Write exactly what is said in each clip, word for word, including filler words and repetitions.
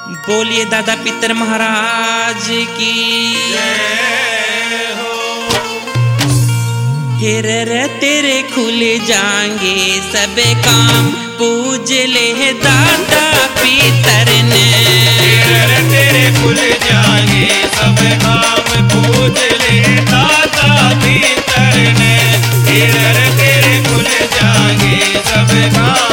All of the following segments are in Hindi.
बोलिए दादा पितर महाराज की जय हो। फिर रे तेरे खुल जाएंगे सब काम, पूज ले दादा पितर ने। फिर रे तेरे खुल जाएंगे सब काम, पूज ले दादा पितर ने। फिर रे तेरे खुल जाएंगे सब काम।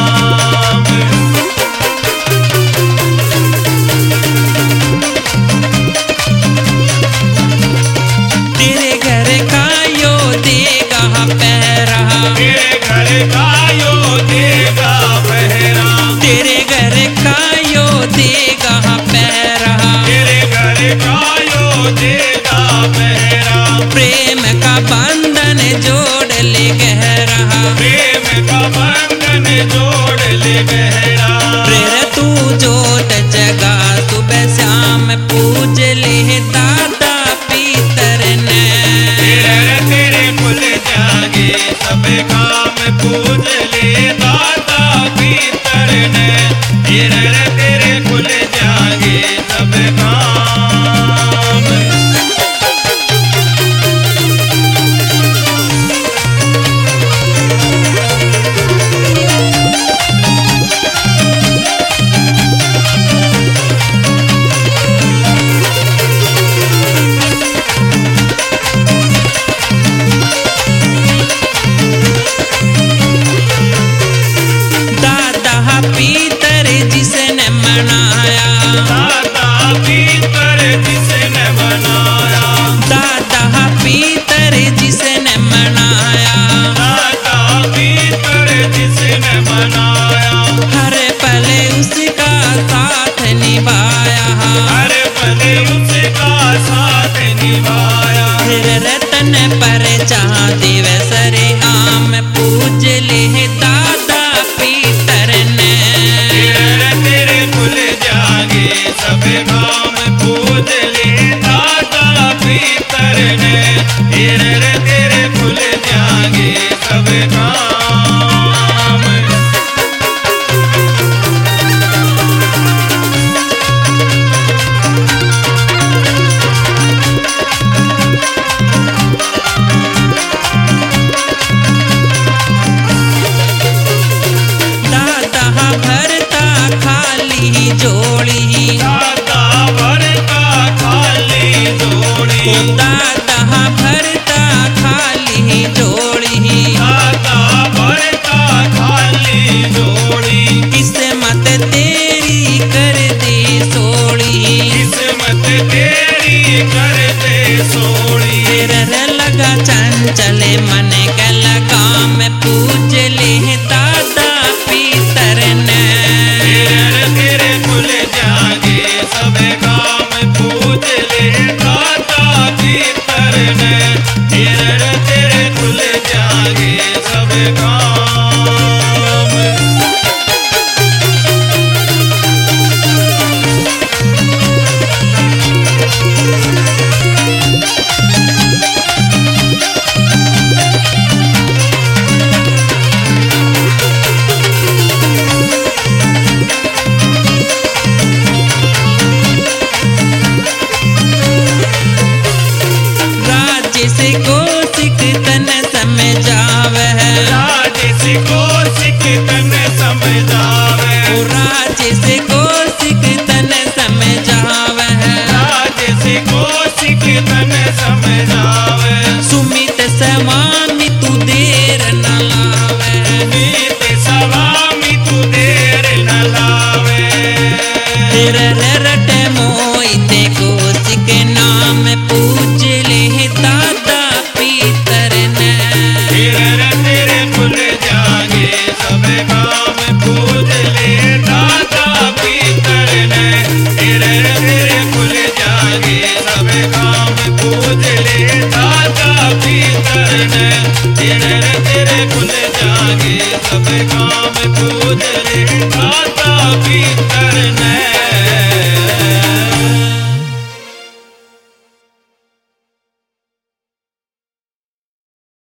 तेरे घर का यो देगा पहरा, तेरे घर का यो देगा पहरा, तेरे घर का यो देगा पहरा, तेरे घर का यो देगा पहरा। प्रेम का बंधन जोड़ ले गहरा, प्रेम का बंधन जोड़ ले गहरा। प्रेर तू जोत जगा सुबह शाम, पूज ले दादा पितर ने। तेरे तेरे खुल जाएंगे सब काम, पूज ले दादा पितर ने। तेरे तेरे खुल जाएंगे सब काम। दादा पितर जिसने मनाया, दादा पितर जिसने बनाया, दादा पितर जिसने मनाया, दादा पितर जिसने बनाया। हर पल उसका साथ निभाया, हर पल उसका साथ निभाया। फिर रतन पर जहाँ दिवस रे आम, पूज ले दादा पितर ने। तेरे तेरे खुल जाएंगे सब काम, पूज ले दादा पितर ने। तेरे तेरे खुल जाएंगे सब काम। दादा भरता खाली जोड़ी, दादा भरता खाली जोड़ी, दादा भरता खाली जोड़ी, दादा भरता खाली जोड़ी। किस्मत तेरी कर दे सोड़ी, किस्मत तेरी कर दे सोड़ी। तेरा लगा चंचल मन का लगाम, पूज ले दादा पितर ने। तेरे तेरे खुल जाएंगे सब काम, पूज ले दादा पितर ने। तेरे तेरे खुल जाएंगे सब काम। राज्य से कौशिक तन समझावे, राजेश कौशिक तन समझावे, ओ राज्य से कौशिक तन समझावे, राजेश कौशिक तन समझावे। सुमित समा